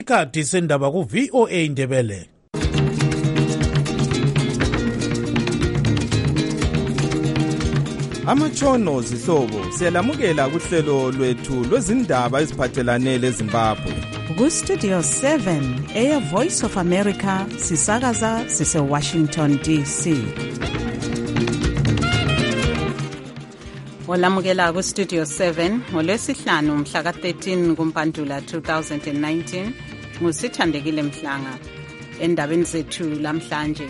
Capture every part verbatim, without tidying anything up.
Ikhathi sendaba ku V O A Ndebele. Amatshono zihlobo siyalamukela kuhlelo lwethu lwezindaba eziphathelane leZimbabwe. Ku Studio seven, Air Voice of America, sisakaza sise Washington D C. Olamukela ku Studio seven ngolwesihlanu mhla ka thirteen kuMpandula two thousand nineteen ngusithandekile Mhlanga. Endabeni zethu lamhlanje,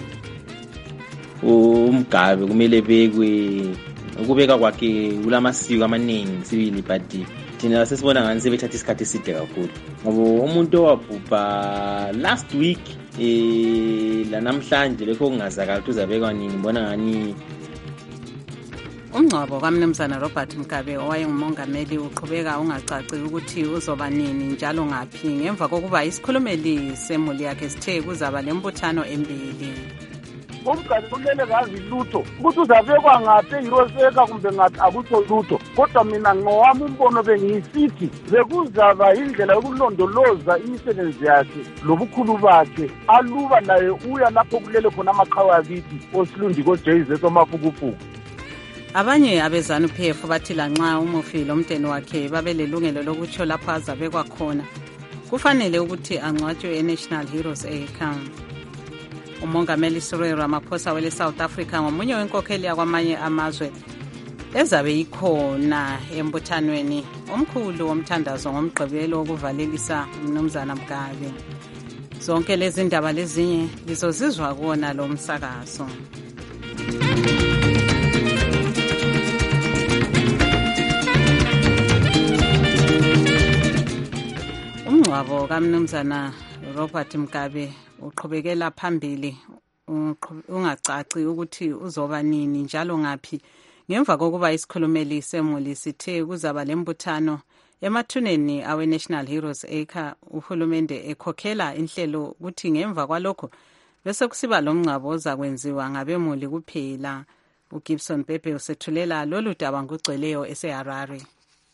uMgabe kumele bekwe ukubeka kwakhe kulamasiko amaningi sibili, but thina sesibona ngani sebethatha isikhathi eside kakhulu ngoba umuntu owabhubha last week eh la namhlanje lekho kungazakala ukuthi uzabekwa nini. Ngibona ngani umngcwabo kaMnumzana Robert Mugabe owayengumongameli uqhubeka ungacaci ukuthi uzoba nini njalo ngaphi ngemva kokuba isikhulumeli semuli yakhe sithe kuzaba lembuthano embili. Umgadi kumele ngazi lutho ukuthi uzabekwa ngaphi eHeroeseka kumbe ngathi akutho lutho, kodwa mina ngowami umbono bengisithi bekuzaba indlela yokulondoloza imisebenzi yakhe lobukhulu bakhe aluba naye uya lapho kulele khona amaqhawe akithi oSilundi koJayzeth oMafukufuku. Abanye abezanu P F bathi lanxa umufi lomndeni wakhe babelelungelo lokutsho lapho azabekwa khona kufanele ukuthi angcwatshwe eNational Heroes Acre. Umongameli Cyril Ramaphosa wele South Africa ngomunye wenkokheli yakwamanye amazwe ezabe ikhona embuthanweni omkhulu womthandazo ngomgqibelo wokuvalelisa uMnumzana Mugabe. Zonke lezi ndaba lezinye lizozizwa kuona lo msakazo. Umngcwabo kaMnumzana Robert Mugabe uqhubekela phambili ungacaci ukuthi uzoba nini njalo ngaphi ngemva kokuba isikhulumeli semuli sithe kuzaba lembuthano emathuneni awe National Heroes Acre. Uhulumende ekhokhela inhlelo ukuthi ngemva kwalokho bese kusiba lomngcwabo ozakwenziwa ngabemuli kuphela. uGibson Pepe usethulela lolu daba ngugcweleyo eseHarare.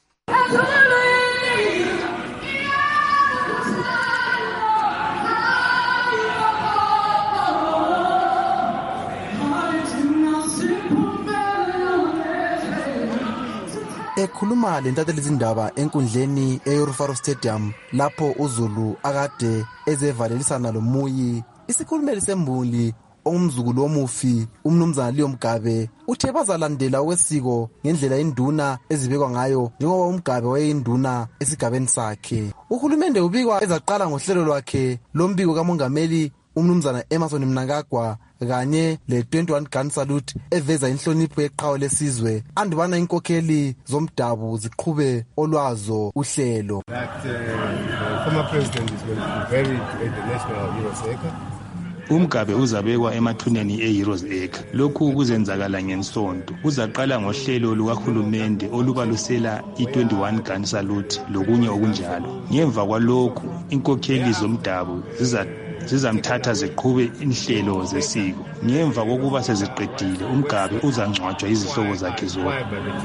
Ekhuluma lentatheli izindaba enkundleni eYorufaro Stadium lapho uZulu akade ezevalelisana lomuyi, isikhulumeli sembuli ongumzukulu womufi uMnumzana Leo Mugabe uthe bazalandela okwesiko ngendlela induna ezibekwa ngayo njengoba uMgabe wayeyinduna esigabeni sakhe. Uhulumende ubikwa ezaqala ngohlelo lwakhe lombiko kamongameli uMnumzana Emmerson Mnangagwa kanye le twenty-one gun salute eveza inhlonipho yeqhawe lesizwe andubana inkokheli zomdabu ziqhube olwazo uhlelo. That uh, the former president is going to be buried at the National Heroes Acre. uMgabe uzabekwa emathuneni eHeroes Acre. Lokhu kuzenzakala ngensonto. Uzaqala ngohlelo lukahulumende olubalusela i-twenty-one gun salute lokunye okunjalo. Ngemva kwalokhu inkokheli zomdabu ziza zizamthatha ziqhube inhlelo zesiko. Ngemva kokuba seziqedile uMgabe uzangcwatshwa izihlobo zakhe zonke.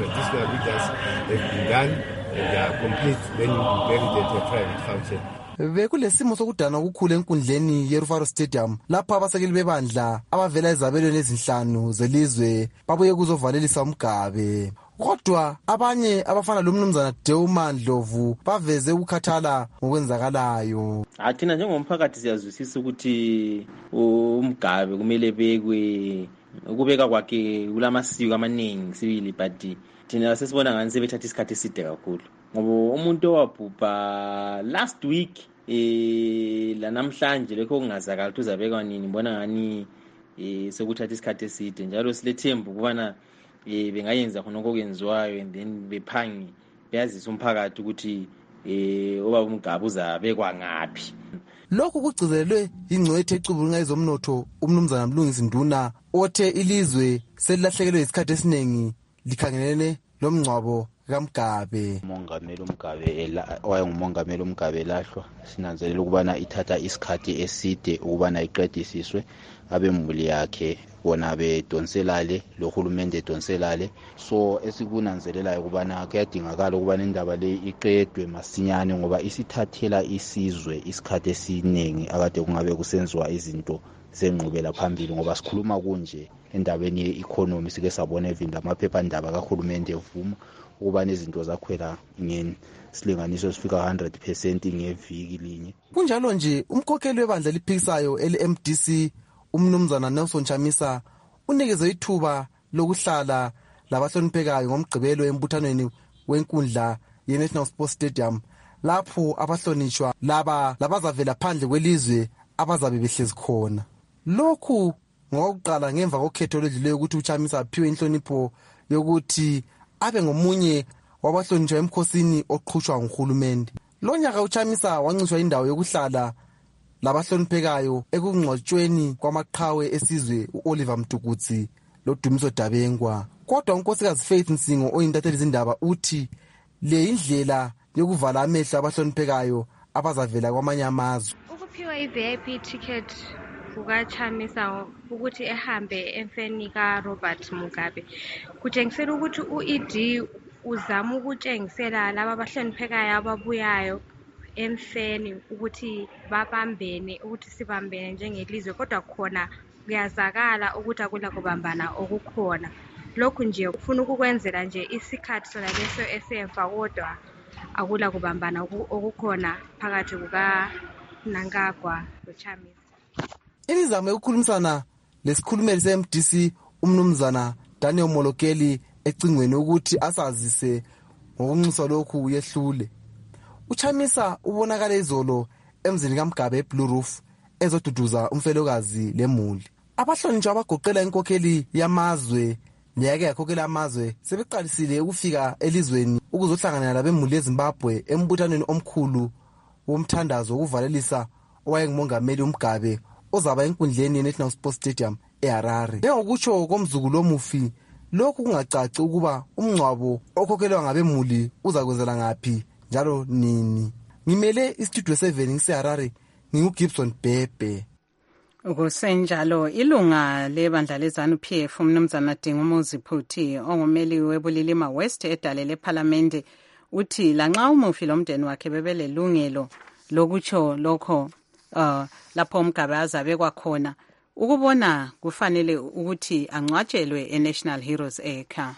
Bekulesimo sokudana okukhulu enkundleni yeRufaro Stadium lapha abasekeli bebandla abavela ezabelweni ezinhlanu zelizwe babuye kuzovalelisa uMgabe. Kodwa abanye abafana loMnumzana Deuma Ndlovu baveze ukukhathala ngokwenzakalayo. Athina njengomphakathi siyazwisisa ukuthi uMgabe kumele bekwe ukubeka kwakhe kulamasiko amaningi sibili, but thina sesibona ngani sebethatha isikhathi eside kakhulu ngoba umuntu owabhubha last week eh la namhlanje lekho kungazakala ukuthi uzabekwa nini. Ngibona ngani eh sekuthatha isikhathi eside njalo silethemba ukubana eh bengayenza khona okwenziwayo and then bephangi beyazisa umphakathi ukuthi eh obaba uMgabe uzabekwa ngaphi. Lokhu kugcizelelwe ingcwethe ecubulunga ezomnotho uMnumzana Mlungisi Nduna othe ilizwe selilahlekelwe isikhathi esiningi likhangelene lomngcwabo kaMgabe. Umongameli uMgabe wayengumongameli uMgabe lahlwa, sinanzelela ukubana ithatha isikhathi eside ukubana iqedisiswe, abemuli yakhe bona bedonselale lohulumende donselale. So esikunanzelela ukubana kuyadingakala ukubana indaba le iqedwe masinyane ngoba isithathela isizwe isikhathi esiningi akade kungabe kusenziwa izinto zengqubela phambili, ngoba sikhuluma kunje endabeni ye-economy sike sabona evini lamaphephandaba kahulumende evuma ukubana izinto zakhwela ngesilinganiso esifika one hundred percent ngeviki linye. Kunjalo nje umkhokheli webandla liphikisayo ele-M D C umnumzana Nelson Chamisa unikeze ithuba lokuhlala labahloniphekayo ngomgqibelo embuthanweni wenkundla ye-National Sports Stadium lapho abahlonishwa laba labazavela phandle kwelizwe abazabe behlezi khona. Lokhu ngokuqala ngemva kokhetho oludlileyo ukuthi uChamisa aphiwe inhlonipho yokuthi abe ngomunye wabahlonishwa emkhosini oqhutshwa nguhulumende. Lo nyaka uChamisa wancishwa indawo yokuhlala labahloniphekayo ekungcwatshweni kwamaqhawe esizwe uOliver Mtukudzi loDumiso Dabengwa. Kodwa unkosikazi Faith Nsingo oyintatheli izindaba uthi le indlela yokuvala amehlo abahloniphekayo abazavela kwamanye amazwe. Ukuphiwa i-V I P ticket kukaChamisa ukuthi ehambe emfeni kaRobert Mugabe kutshengisela ukuthi u-E D uzama ukutshengisela laba abahloniphekayo ababuyayo emfeni ukuthi babambene, ukuthi sibambene njengelizwe, kodwa khona kuyazakala ukuthi akula kubambana okukhona. Lokhu nje ufuna ukukwenzela nje isikhathi sona leso esemva, kodwa akula kubambana okukhona phakathi kukaNangagwa loChamisa. Imizamo yokukhulumisana lesikhulumeli se-M D C umnumzana Daniel Molokeli ecingweni ukuthi asazise ngokunxusa lokhu yehlule. uChamisa ubonakala izolo emzini kaMgabe eBlue Roof ezoduduza umfelokazi lemuli. Abahlonishwa abagoqela inkokheli yamazwe neyake yakhokhela amazwe sebeqalisile ukufika elizweni ukuzohlangana labemuli eZimbabwe embuthanweni omkhulu womthandazo wokuvalelisa owayengumongameli uMgabe ozaba enkundleni ye-National Sports Stadium eHarare. Njengokutsho komzukulu omufi, lokhu kungacaci ukuba umngcwabo okhokhelwa ngabemuli uzakwenzela ngaphi njalo nini. Ngimele istudio seven ngiseHarare, nginguGibson Bebe. Ukusenjalo ilunga lebandla leZANU P F umnumzana Dingumuzi Phuthi ongumeli webulilima West edale leParliament uthi lanxa umufi lomndeni wakhe bebelelungelo lokutsho lokho uh, lapho uMgabe azabe kwakhona ukubona kufanele ukuthi angcwatshelwe eNational Heroes Acre.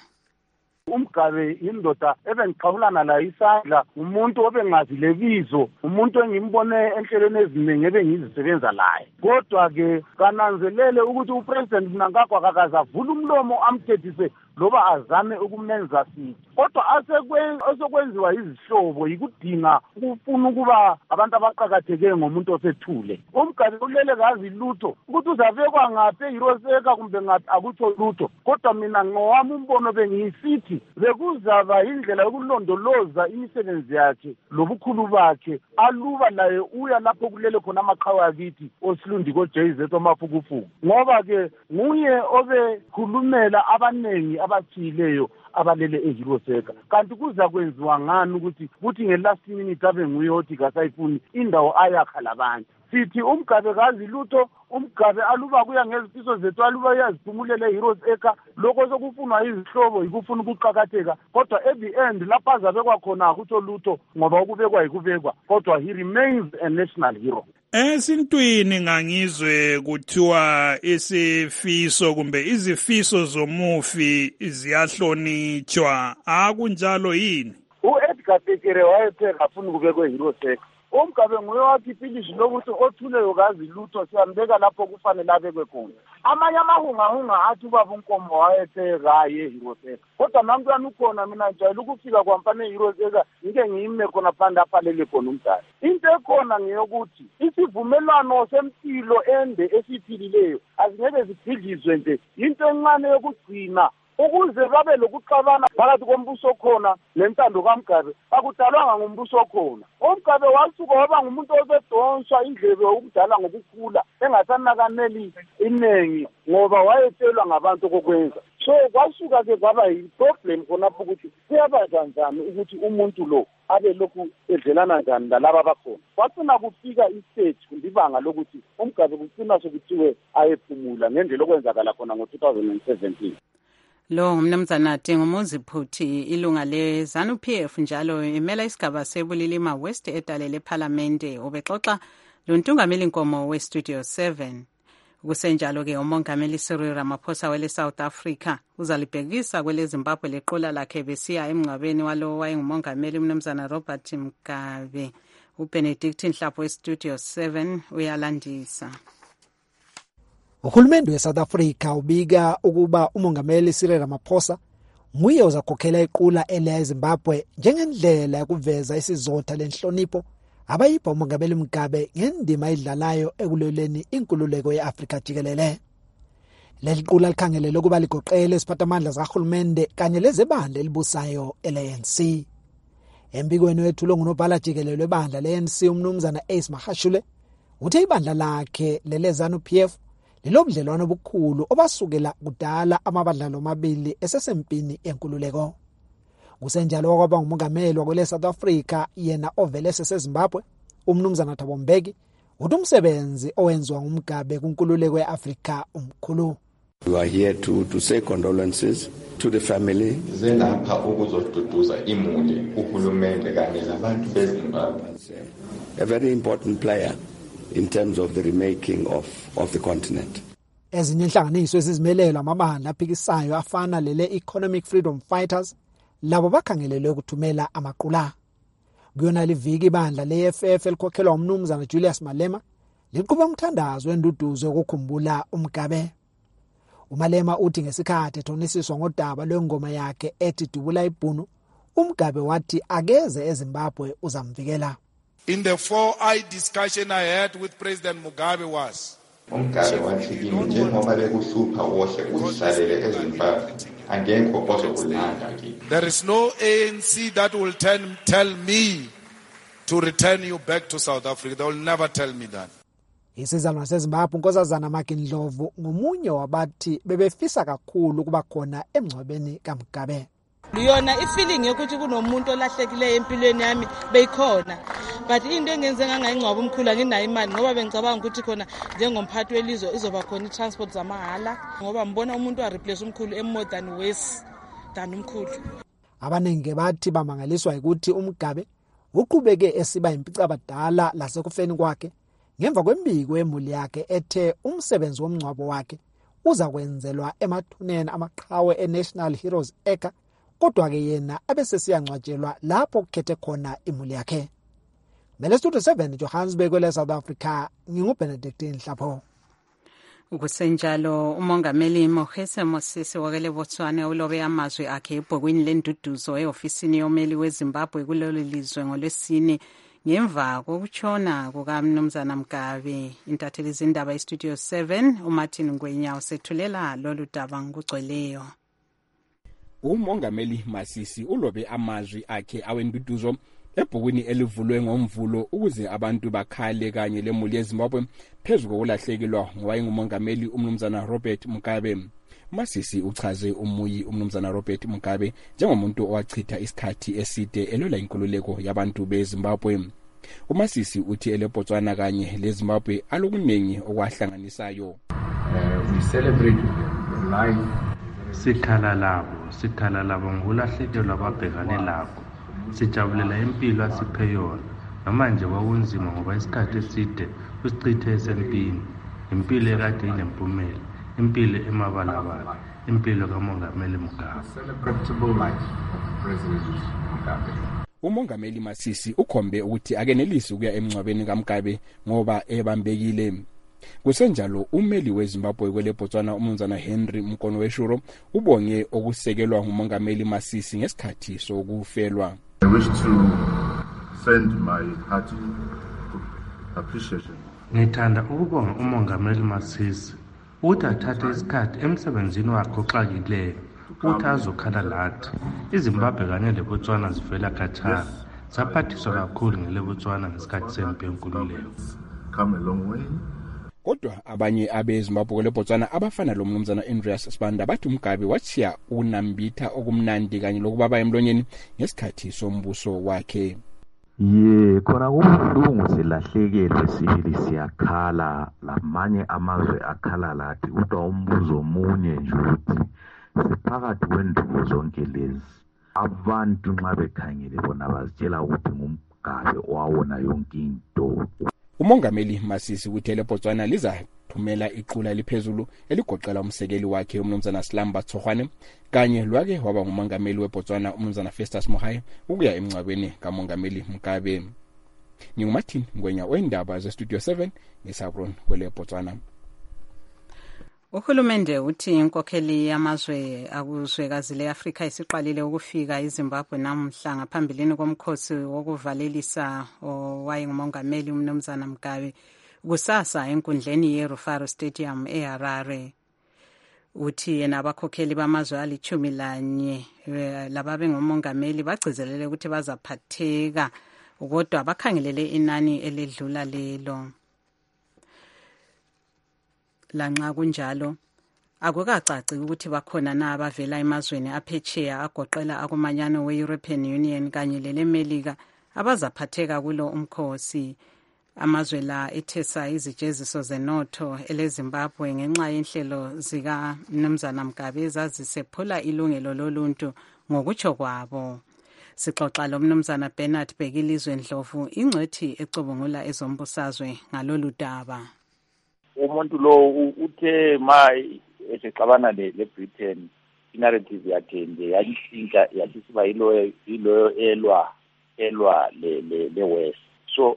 uMgabe indoda ebengiqhawulana la isandla, umuntu obengazi lebizo, umuntu engimbone enhlelweni eziningi ebengizisebenza laye. Kodwa ke kananzelele ukuthi uPresident Mnangagwa akazavula umlomo amthethise loba azame ukumenza sithi. Kodwa asekwenziwa izihlobo yikudinga ukufuna ukuba abantu abaqhakatheke ngomuntu osethule. uMgabe ulele kazi lutho ukuthi uzabekwa ngaphi eHeroes Acre kumbe ngaphi akutho lutho. Kodwa mina ngowami umbono bengiyisithi bekuzaba indlela yokulondoloza imisebenzi yakhe lobukhulu bakhe aluba laye uya lapho kulele khona amaqhawe akithi oSilundi koJ Z omafukufuku, ngoba ke nguye obekhulumela abanengi abathileyo abalele eHeroes Acre. Kanti kuza kwenziwa ngani ukuthi kuthi ngelast minute abe nguye othi kasayifuni indawo ayakha labantu. Sithi uMgabe kazi lutho, uMgabe aluba kuya ngezifiso zethu aluba uyaziphumulela eHeroes Acre, lokho sokufunwa izihlobo yikufuna ukuqhakatheka. Kodwa at the end lapha azabe kwakhona akutho lutho ngoba ukubekwa yikubekwa, kodwa he remains a national hero. Esintwini ngangizwe kuthiwa isifiso kumbe izifiso zomufi ziyahlonitshwa, akunjalo yini? uEdgar Tekere wayethe afuna ukubekwa eHeroes Acre. uMgabe nguye wathi ipilishi lokuthi othuleyo kazi lutho siyambeka lapho kufanele abekwe khona. Amanye amahungahunga athi ubaba uNkomo wayethe hayi eHeroes Acre. Kodwa nankuyani ukhona mina njalo ukufika kwampane eHeroes Acre ngike ngiyime khona phanda aphalele khona umdala. Into ekhona ngeyokuthi isivumelwano sempilo ende esiphilileyo azingeke zibhidlizwe nje, into encane yokugcina ukuze babe lokuxabana phakathi kombuso khona lentando kaMgabe akudalwanga ngombuso khona. uMgabe wasuka waba ngumuntu obedonswa indlebe ukudala ngokukhula engasanakaneli inengi ngoba wayetshelwa ngabantu kokwenza. so kwasuka-ke kwaba yi-problem khonapho ukuthi kuyabaza njani ukuthi umuntu lo abe lokhu edlelana njani nalaba abakhona. Kwacina kufika istage kumbe ibanga lokuthi uMgabe kugcina sekuthiwe ayephumula ngendlela okwenzakala khona ngo-two thousand seventeen. Lo ngumnumzana Dingumuzi Phuthi, ilunga le ZANU P F njalo imela isigaba seBulilima West edalele eParliamente, ubexoxa lo ntungameli nkomo we-Studio seven. Kusenjalo ke umongameli Cyril Ramaphosa wele South Africa uzalibhekisa kwele Zimbabwe leqola lakhe besiya emngcwabeni walo wayengumongameli umnumzana Robert Mugabe. uBenedict Nhlapho we-Studio seven uyalandisa. Uhulumende we-South Africa ubika ukuba umongameli Cyril Ramaphosa nguye ozakhokhela iqula eleya eZimbabwe njengendlela yokuveza isizotha lenhlonipho abayipha umongameli Mugabe ngendima idlalayo ekulweleni inkululeko ye-Afrika jikelele. Leli qula likhangelele ukuba ligoqele isiphathamandla sikahulumende kanye lezebandla elibusayo ele-A N C. Embikweni wethulo ngunobhala jikelele webandla le-A N C umnumzana Ace Mahashule uthe ibandla lakhe lele ZANU P F lilobudlelwano obukhulu obasukela kudala amabandla lomabili esesempini yenkululeko. Kusenjalo kwaba ngumongameli wakwele South Africa yena ovele seseZimbabwe umnumzana Thabo Mbeki uthi umsebenzi owenziwa nguMgabe kunkululeko yeAfrika umkhulu. We are here to to say condolences to the family. Zelapha ukuzoduduza imuli uhulumende kanye labantu beZimbabwe. A very important player in terms of the remaking of of the continent. Ezinye inhlanganiso ezizimelelo amabandla aphikisayo afana lele Economic Freedom Fighters labo bakhangelelwe ukuthumela amaqula. Kuyona liviki ibandla le F F elikhokhelwa umnumzana Julius Malema liqhubeka umthandazo wenduduzo ukukhumbula uMgabe. uMalema uthi ngesikhathi ethonisiswa ngodaba lwengoma yakhe ethi Dubula Ibhunu uMgabe wathi akeze eZimbabwe uzamvikela. In the four-eye discussion I had with President Mugabe was uMgabe wathi kimi njengoba bekuhlupha wohle uzihlalele eZimbabwe angekho ozokulanda kimi. There is no A N C that will tell, tell me to return you back to South Africa. They will never tell me that. Isizalwane seZimbabwe uNkosazana Makindlovu ngomunye wabathi bebefisa kakhulu ukuba khona emngcwabeni kaMgabe. Liyona ifeeling yokuthi kunomuntu olahlekileyo empilweni yami beyikhona, but into engenze ngangayingcwaba umkhulu anginayo imali ngoba bengicabanga ukuthi khona njengomphathi welizwe izoba khona itransport zamahala ngoba mbona umuntu wa replace umkhulu emore than worse than umkhulu. Abanenge bathi bamangaliswa ukuthi uMgabe uqhubeke esiba impica abadala lasekufeni kwakhe ngemva kwembiko emuli yakhe ethe umsebenzi womngcwabo wakhe uza kwenzelwa emathuneni amaqhawe eNational Heroes Acre, kodwa ke yena abesesiyangcwatshelwa lapho kukhethe khona imuli yakhe. Mele Studio seven Johannesburg kwele South Africa, nginguBenedict Nhlapho. Ukusenjalo umongameli Mogese Mosisi wakele Botswana ulobe amazwi akhe ebhokweni lenduduzo eofisini yomeli weZimbabwe kulelo lizwe ngolwesine ngemva kokutshona kukamnumzana Mugabe. Intatheli zindaba iStudio seven uMartin Ngwenya usethulela lolu daba ngugcweleyo. Umongameli Masisi ulobe amazwi akhe awenduduzo ebhokweni elivulwe ngomvulo ukuze abantu bakhale kanye lemuli yeZimbabwe phezu kokulahlekelwa ngowayengumongameli umnumzana Robert Mugabe. Masisi uchaze umuyi umnumzana Robert Mugabe njengomuntu owachitha isikhathi eside elwela inkululeko yabantu beZimbabwe. uMasisi uthi eleBotswana kanye leZimbabwe alokuningi okwahlanganisayo. Uh, we celebrate life. Sikhala labo, sikhala labo ngulahlekelwa ababhekane labo. Sijabulela impilo asiphe yona. Namanje kwakunzima ngoba isikhathi eside usichithe esempini. Impilo ekade inempumela, impilo emabalabala, impilo kaMongameli Mugabe. Celebrable life of President Mugabe. Umongameli Masisi ukhombe ukuthi akenelisi ukuya emngcwabeni kaMgabe ngoba ebambekile. Kusenjalo umeli weZimbabwe kwele Botswana umnumzana Henry Mkonoweshuro ubonge okusekelwa ngumongameli Masisi ngesikhathi sokufelwa. I wish to send my hearty appreciation. Ngithanda ukubonga umongameli Masisi ukuthi athathe isikhathi emsebenzini wakhe oxakileyo ukuthi azokhala lathi. iZimbabwe kanye leBotswana zivela khatshana, zaphathiswa kakhulu ngeleBotswana ngesikhathi sempi yenkululeko. Come a long way. kodwa abanye abezimbabwe leBotswana abafana lo mnumzana Andreas Sibanda bathi uMgabe watshiya unambitha okumnandi kanye lokubaba emlonyeni ngesikhathi sombuso wakhe. Ye khona kubuhlungu silahlekelwe sibili siyakhala lamanye amazwe akhala lathi kodwa umbuzo omunye nje ukuthi siphakathi kwendubo zonke lezi abantu nxa bekhangele bona bazitshela ukuthi ngumGabe owawona yonke into. Umongameli Masisi uthele Botswana liza thumela iqula eliphezulu eligoqela umsekeli wakhe umnumzana Slamba Tsohwane kanye lwake waba ngumongameli weBotswana umnumzana Festus Mogae ukuya emncwabeni kamongameli Mugabe. Ningumathini Ngwenya wendaba ze Studio seven ngeSabron kwele Botswana. Uhulumende uthi inkokheli yamazwe akuzwekazi leAfrika isiqalile ukufika eZimbabwe namhla ngaphambilini komkhosi wokuvalelisa owayengumongameli umnumzana Mugabe kusasa enkundleni yeRufaro Stadium eHarare. Uthi yena abakhokheli bamazwe alichumi lanye lababe ngumongameli bagcizelele ukuthi bazaphatheka kodwa bakhangelele inani eledlula lelo. Lanxa kunjalo akukacaci ukuthi bakhona na abavela emazweni aphetsheya agoqela akumanyano we-European Union kanye lelemelika abazaphatheka kulo umkhosi. Amazwe la ethesa izijeziso zenotho eleZimbabwe ngenxa yenhlelo zika Mnumzana Mugabe ezazisephula ilungelo loluntu ngokutsho kwabo. Sixoxa lo Mnumzana Bernard Bhekilizwe Ndlovu ingcwethi ecubungula ezombusazwe ngalolu daba. Umuntu lo uthe ma esexabana leBritain inarrative yakhe nje yayishintsha yathi siba yilo yilo elwa elwa le le West. So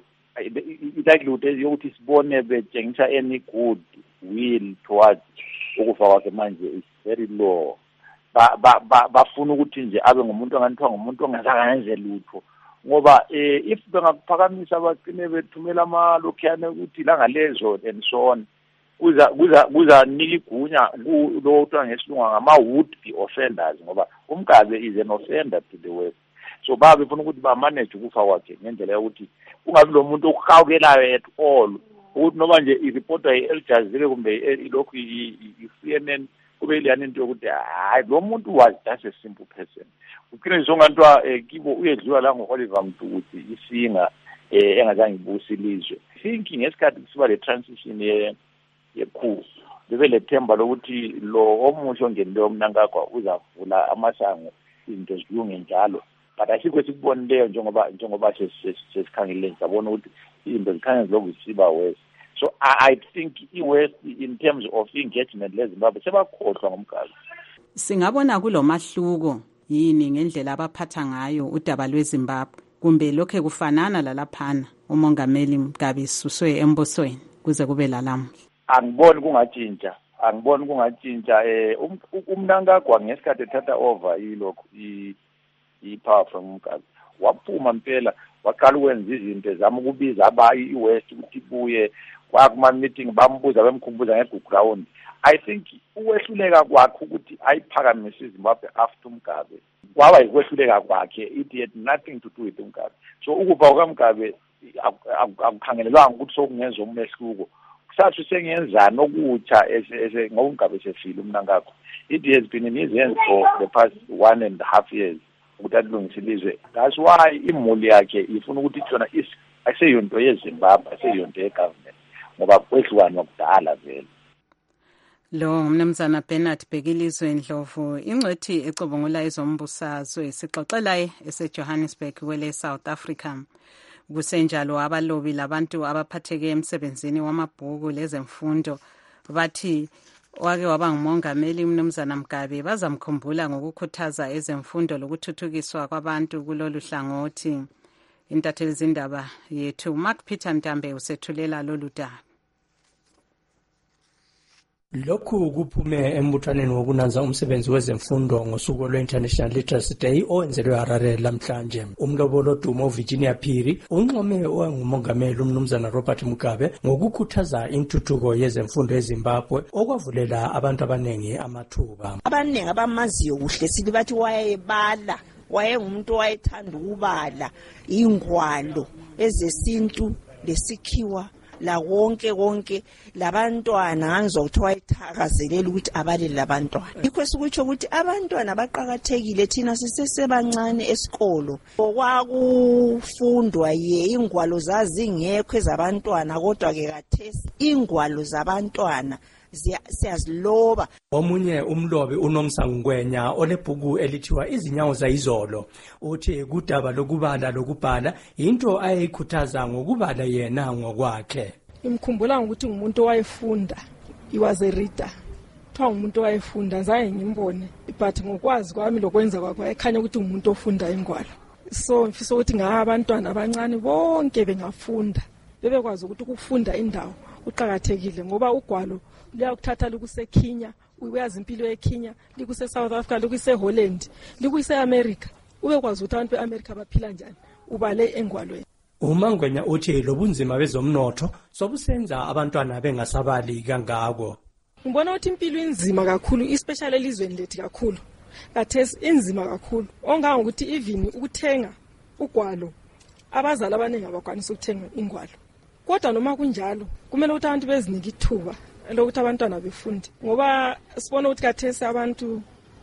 likelihood yokuthi sibone betshengisa any good will towards ukufa kwakhe manje is very low. Ba ba bafuna ukuthi nje abe ngumuntu onganithiwa ngumuntu ongazenze lutho ngoba if bengakuphakamisa abaqine bethumela amalokhiyane ukuthi langalezo and so on kuza kuza kuza nika igunya lo kuthiwa ngesilungu ngama would be offenders ngoba uMgabe is an offender to the West. So baba befuna ukuthi ba manage ukufa kwakhe ngendlela yokuthi ungabi lo muntu okuhawukelayo at all ukuthi noma nje ireporter yeAl Jazeera kumbe ilokhu iC N N kube liyani into yokuthi hayi lo muntu was just a simple person. Ukine zonganto kibo uyedlula la ngoOliver Mtukuthi isinga engazange ibusi ilizwe. Thinking ngesikhathi kusiba le transition ye yekhu bebe lethemba lokuthi lo omusho ongenile omnankagwa uzavula amasango izinto zilunge njalo. But asikho sikubonileyo njengoba njengoba sesikhangeleni sabona ukuthi izinto zikhanya zilokuzisiba West. So I, I think iWest in terms of engagement leZimbabwe sebakhohlwa ngomgalo. Singabona kulomahluko yini ngendlela abaphatha ngayo udaba lweZimbabwe kumbe lokho kufanana lalaphana umongameli Mugabe suswe embusweni kuze kube lalamhla. Angiboni kungatshintsha angiboni kungatshintsha eh umnankagwa ngesikhathi ethatha over yilokho i ipower from Mugabe waphuma impela waqala ukwenza izinto zama ukubiza abayi iWest ukuthi ibuye kwakuma meeting bambuza bemkhumbuza ngeground. I think ukwehluleka kwakhe ukuthi ayiphakamise iZimbabwe after Mugabe kwaba yikwehluleka kwakhe, it had nothing to do with Mugabe. So ukuba kwaMgabe akukhangelelwanga ukuthi sokungenza umehluko kusathu sengenzana okutsha ese ngoba uMgabe sefile umnankakho. It has been in his hands for the past one and a half years ukuthi alungise ilizwe. That's why imuli yakhe ifuna ukuthi itsona is aseyonto yeZimbabwe aseyonto yegovernment ngoba kwehlukana kudala vele. Lo mnumzana Bernard Bhekilizwe Ndlovu ingcwethi ecubungula ezombusazwe sixoxelaye eseJohannesburg kwele South Africa. Kusenjalo abalobi labantu abaphatheke emsebenzini wamabhuku lezemfundo bathi wake waba ngumongameli umnumzana Mugabe bazamkhumbula ngokukhuthaza ezemfundo lokuthuthukiswa kwabantu kulolu hlangothi. Intatheli zindaba yethu Mark Peter Ntambe usethulela lolu daba. Lokhu kuphume embuthaneni wokunanza umsebenzi wezemfundo ngosuku lwe-International Literacy Day owenzelwe Harare lamhlanje. Umlobo Dumo Virginia Phiri unxome owangumongameli umnumzana Robert Mugabe ngokukhuthaza intuthuko yezemfundo eZimbabwe okwavulela abantu abanengi amathuba. Abanengi abamaziyo kuhle sithi bathi wayebala, wayengumuntu wayethanda ukubala ingwalo ezesintu lesikhiwa la wonke wonke labantwana ngangizokuthiwa ithakazelela ukuthi abalele labantwana. Yikho sikutsho ukuthi abantwana baqhakathekile thina sisesebancane esikolo. Kwakufundwa ye ingwalo zazingekho ezabantwana kodwa ke kathesi ingwalo zabantwana siyaziloba. Omunye umlobi uNomsangwenya olebhuku elithiwa Izinyawo zayizolo uthi kudaba lokubala lokubhala into ayikhuthaza ngokubala yena ngokwakhe. Ngimkhumbula ukuthi ngumuntu owayefunda, he was a reader. Kuthiwa ngumuntu owayefunda zange ngimbone, but ngokwazi kwami lokwenza kwakhe ekhanya ukuthi ngumuntu ofunda ingwalo. So mfisa ukuthi ngaha abantwana abancane bonke bengafunda bebekwazi ukuthi ukufunda indawo uqhakathekile ngoba ugwalo liyakuthatha lukuseKenya, uyazi impilo yeKenya, likuse South Africa, likuse Holland, likuse America. Ubekwazi ukuthi abantu beAmerica baphila njani, ubale engwalweni. uMangwenya uthi lobunzima bezomnotho sobusenza abantwana bengasabali kangako. Ngibona ukuthi impilo inzima kakhulu, especially elizweni lethu kakhulu. Kathesi inzima kakhulu. Onganga ukuthi even ukuthenga ugwalo abazali abaningi abakwanisa ukuthenga ingwalo. Kodwa noma kunjalo kumele ukuthi abantu bezinike ithuba lokuthi abantwana befunde ngoba sibona ukuthi kathesi abantu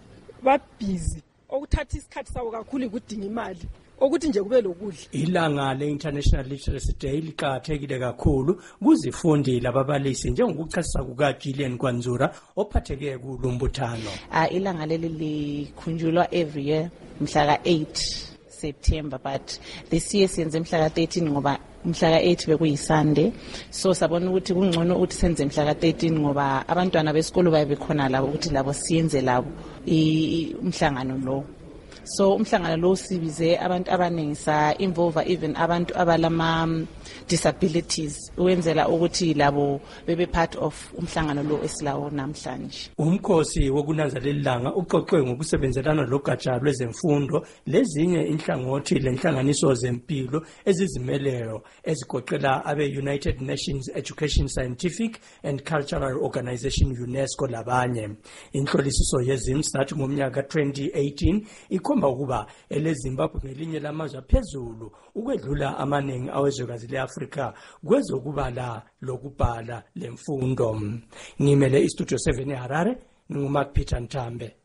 babhizi okuthatha isikhathi sabo kakhulu ukudinga imali ukuthi nje kube lokudla. Ilanga le-International Literacy Day liqakathekile kakhulu kuzifundi lababalisi njengokuchasisa kukaJillian Kwanzura ophatheke kulumbuthano. Ah ilanga leli likhunjulwa every year mhla ka eight September, but this year siyenze mhla ka thirteen ngoba mhla ka eight bekuyiSunday, so sabona ukuthi kungcono ukuthi senze mhla ka thirteen ngoba abantwana besikolo babe khona labo ukuthi labo siyenze labo umhlangano lo. So umhlangano lo sibize abantu abaningi sa involve even abantu abalama disabilities ukwenzela ukuthi labo bebe part of umhlangano lo esilawo namhlanje. Umkhosi wokunanzelelanga uxoxwe ngokusebenzelana logatsha lwezemfundo lezinye inhlangothi lenhlanganiso zempilo ezizimeleyo ezigoqela abe United Nations Education Scientific and Cultural Organization UNESCO labanye. Inhlolisiso yeZimStat ngomnyaka twenty eighteen ikhomba ukuba eleZimbabwe ngelinye lamazwe aphezulu ukwedlula amaningi awezwekazi leAfrika kwezokubala lokubhala lemfundo. Ngimele iStudio seven eHarare, nguMark Peter Ntambe.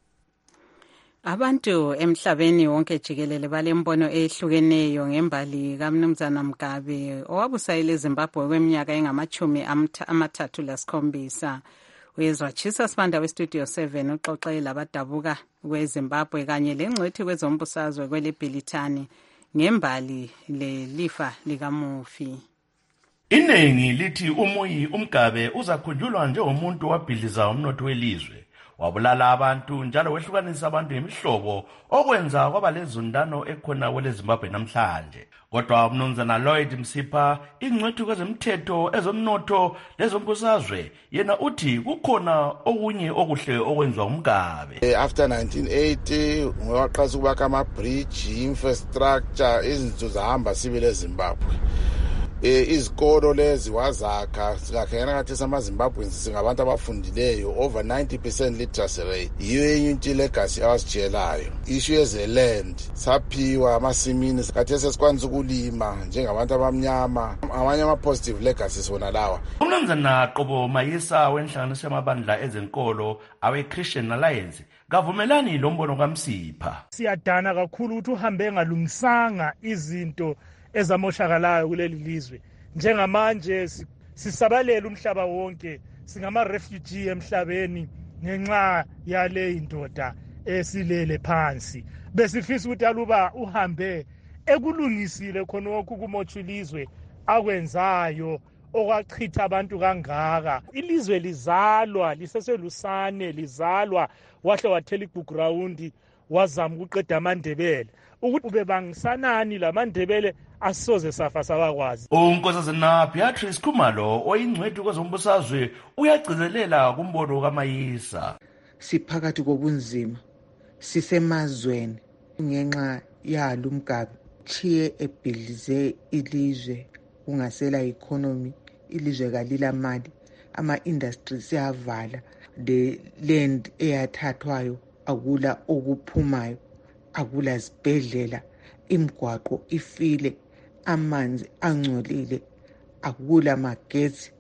Abantu emhlabeni wonke jikelele balembono ehlukeneyo ngembali kaMnumzana Mugabe owabusayile eZimbabwe kweminyaka engamachumi amathathu lasikhombisa. Uyezwatshisa Sibanda weStudio seven uxoxe labadabuka kweZimbabwe kanye lengcwethi kwezombusazwe kweleBhilitani ngembali lelifa likamufi. Iningi lithi umuyi uMgabe uzakhunjulwa njengomuntu wabhidliza umnotho welizwe, wabulala abantu njalo wehlukanisa abantu ngemihlobo okwenza kwaba lezundano ekhona kweleZimbabwe namhlanje. Kodwa uMnumzana Lloyd Msipha, ingcwethi kwezomthetho ezomnotho lezombusazwe, yena uthi kukhona okunye okuhle okwenziwa uMgabe. After nineteen eighty waqasa ukubaka ama-bridge, infrastructure, izinto zahamba sibile eZimbabwe. Izikolo lezi wazakha sikakhena kathi samaZimbabweans singabantu abafundileyo over ninety percent literacy rate. Yiyo enye into legacy awasitshelayo. Issue yezeland saphiwa amasimini kathi sesikwanisa ukulima njengabantu abamnyama, amanye ama-positive legacies wona lawa. uMnumzana Qobo Mayisa wenhlanganiso yamabandla ezenkolo awe-Christian Alliance kavumelani lombono kaMsipha. Siyadana kakhulu ukuthi uhambe engalungisanga izinto ezamoshakalayo kuleli lizwe. Njengamanje sisabalela umhlaba wonke, singama refugee emhlabeni ngenxa yale indoda esilele phansi. Besifisa ukuthi aluba uhambe ekulungisile khonokho kumochilizwe akwenzayo okwachitha abantu kangaka. Ilizwe lizalwa liseselusane, lizalwa wahle wathela igugrawundi wazama ukuqeda amandebele ukuthi ube bangisanani lamandebele asoze safa sabakwazi. uNkosazana Beatrice Khumalo oyingcwethi kwezombusazwe uyagcizelela kumbono kaMayisa. Siphakathi kobunzima, sisemazweni ngenxa yalo uMgabe chiye ebhilize ilizwe kungasela economy, ilizwe kalila mali, ama-industries yavala, the land eyathathwayo akula okuphumayo, akula zibhedlela, imigwaqo ifile, amanzi angcolile, akula magetsi.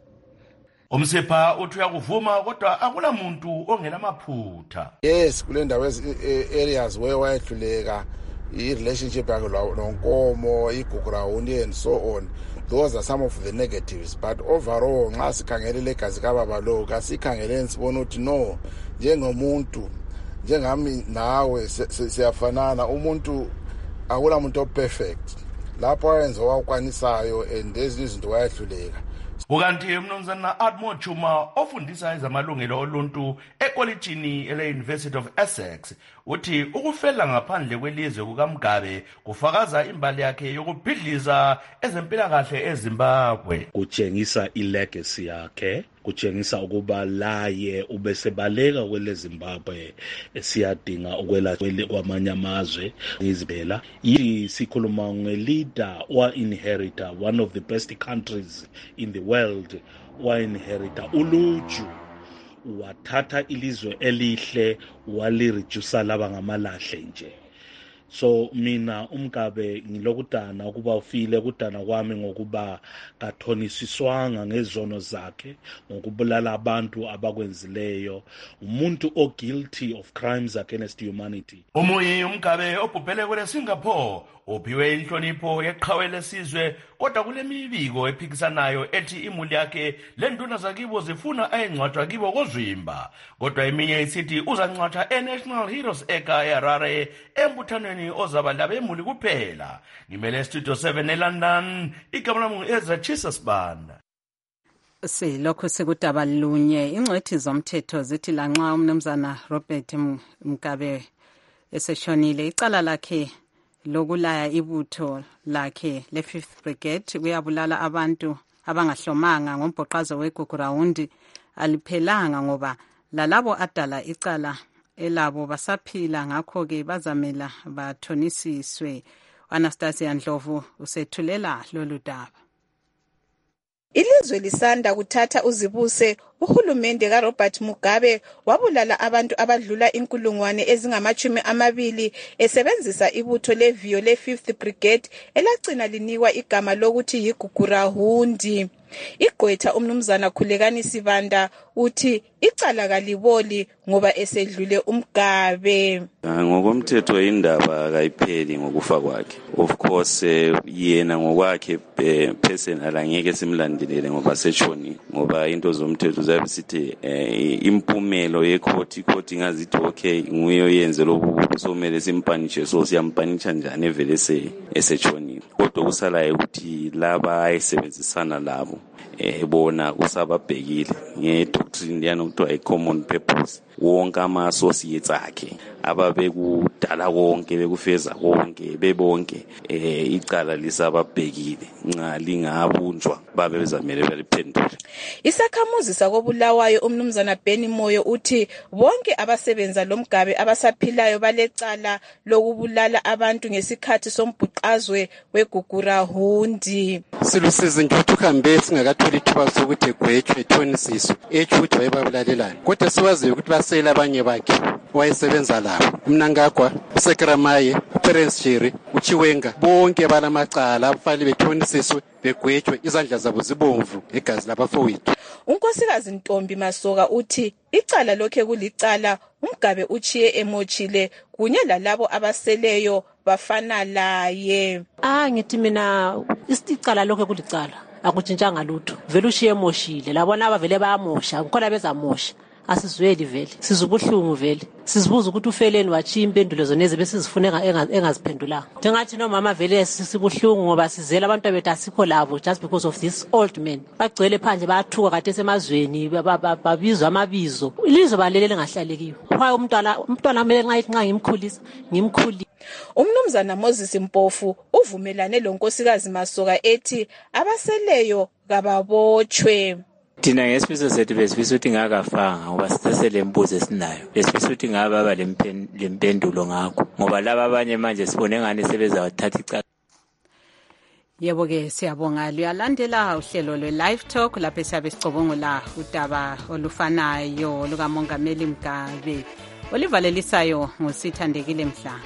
Umsipha uthi uyakuvuma kodwa akula muntu ongenamaphutha. Yes, kule ndawo areas where wayehluleka i-relationship yakhe lonkomo, igugrawundi and so on. Those are some of the negatives, but overall nxa sikhangele legazi kababa lo kasikhangeleni sibona ukuthi no, njengomuntu njengami nawe siyafanana, umuntu akula muntu perfect. Lapho ayenza wakwanisayo and ezinye izinto wayehluleka. Ukanti umnumzana Admo Chuma ofundisa ezamalungelo oluntu ekolitshini ele-University of Essex uthi ukufela ngaphandle kwelizwe kukaMgabe kufakaza imbali yakhe yokubhidliza ezempilakahle eZimbabwe. Kutshengisa ilegacy yakhe, kutshengisa ukuba laye ubesebaleka kwele Zimbabwe siyadinga ukwelatshwa kwamanye amazwe ngizibela. Yithi sikhuluma nge-leader wa-inherita one of the best countries in the world, wa-inherita uluju wathatha ilizwe elihle waliredusa laba ngamalahle nje. So mina uMgabe ngilokudana ukuba ufile kudana kwami ngokuba kathonisiswanga ngezono zakhe ngokubulala abantu abakwenzileyo, umuntu o guilty of crimes against humanity. Umuyi uMgabe obhubhele kwele Singapore uphiwe inhlonipho yeqhawe lesizwe, kodwa kule mibiko ephikisanayo ethi imuli yakhe lenduna zakibo zifuna ayengcwatshwa kibo kozwimba, kodwa eminye isithi uzangcwatshwa eNational Heroes Eka eHarare embuthanweni ozaba labemuli kuphela. Ngimele Studio seven eLondon, igama lami Ezra Chisasbanda. Silokhu sikudaba lunye, ingcwethi zomthetho zithi lanxa umnumzana Robert Mugabe eseshonile, icala lakhe lokulaya ibutho lakhe le fifth Brigade kuyabulala abantu abangahlomanga ngombhoqazo weGugrawundi aliphelanga, ngoba lalabo adala icala elabo basaphila, ngakho-ke bazamela bathonisiswe. Anastasia Ndlovu usethulela lolu daba. Ilizwe lisanda kuthatha uzibuse, uhulumende kaRobert Mugabe wabulala abantu abadlula inkulungwane ezingamachumi amabili esebenzisa ibutho leviyo le fifth Brigade elagcina linikwa igama lokuthi yiGugrawundi. Igqwetha umnumzana Khulekani Sibanda uthi icala kaliboli ngoba esedlule uMgabe. Ngokomthetho indaba kayipheli ngokufa kwakhe. Of course yena ngokwakhe personal angeke simlandelele ngoba seshoni, ngoba into zomthetho zabe sithi impumelo yecourt icourt ngazithi okay nguye oyenze lokhu somele simpanishe, so siyampanisha njani evele eseshoni. Kodwa kusalayo ukuthi laba ayisebenzisana labo eh bona kusababhekile ngedoctrine yanokuthiwa i-common purpose. Wonke ama-associates akhe ababekudala konke bekufeza konke bebonke eh icala lisababhekile nxa lingabunjwa babe bezamele baliphendule. Isakhamuzi sakobulawayo umnumzana Benny Moyo uthi bonke abasebenza loMgabe abasaphilayo balecala lokubulala abantu ngesikhathi sombhuqazwe weGugrawundi. Silusizi nje ukhambe singakatholi ithuba sokuthi egwetshwe ethonisiswe ethi ukuthi wayebabulalelayo, kodwa siwaziyo ukuthi basela abanye bakhe wayesebenza lapho. Umnangagwa, uSekramaye, uPerence Jerry, uChiwenga bonke balamacala abafali bethonisiswe begwetshwe izandla zabo zibomvu egazi labafowethu. Unkosikazi Ntombi Masoka uthi icala lokhe kulicala, uMgabe uchiye emochile kunye lalabo abaseleyo bafana laye. Ah ngithi mina isicala lokhe kulicala akutshintshanga lutho, vele ushiye emoshile, labona abavele bayamosha kukhona bezamosha. Asizweli vele sizubuhlungu vele sizibuza ukuthi ufeleni wachiya impendulo zoneze bese sifuneka engaziphendulanga. Njengathi nomama vele sibuhlungu ngoba sizela abantu bethu asikho labo just because of this old man. Bagcwele phandle bayathuka kade semazweni babizwa amabizo, ilizwe balelele ngahlalekiyo. Kwaye umntwana umntwana kumele nxa ithi nxa ngimkhulisa ngimkhuli. Umnumzana Moses Mpofu uvumelane lonkosikazi Masoka ethi abaseleyo kababotshwe. Thina ngesifiso sethu besifisa ukuthi ngakafanga ngoba sisesele mbuzo esinayo, besifisa ukuthi ngababa lempendulo ngakho ngoba laba abanye manje sibone ngani sebeza wathatha icala. Yebo ke siyabonga, luyalandela uhlelo lwe-Live Talk lapho siyabe sicobongula udaba olufanayo lukaMongameli Mugabe olivalelisayo ngosithandekile Mhlanga.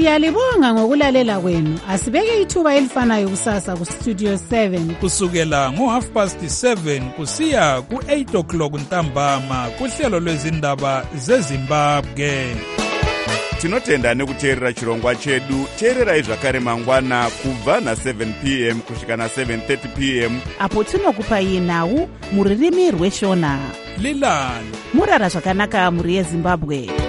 Siyalibonga ngokulalela kwenu. Asibeke ithuba elifanayo kusasa ku Studio seven kusukela ngo half past seven kusiya ku eight o'clock ntambama kuhlelo lwezindaba zeZimbabwe. Tinotenda nekuteerera chirongwa chedu. Teererai zvakare mangwana kubva na seven p m kusvika na seven thirty p m apo tinokupai nhau muririmi rweshona. Lilani murara zvakanaka muri yeZimbabwe.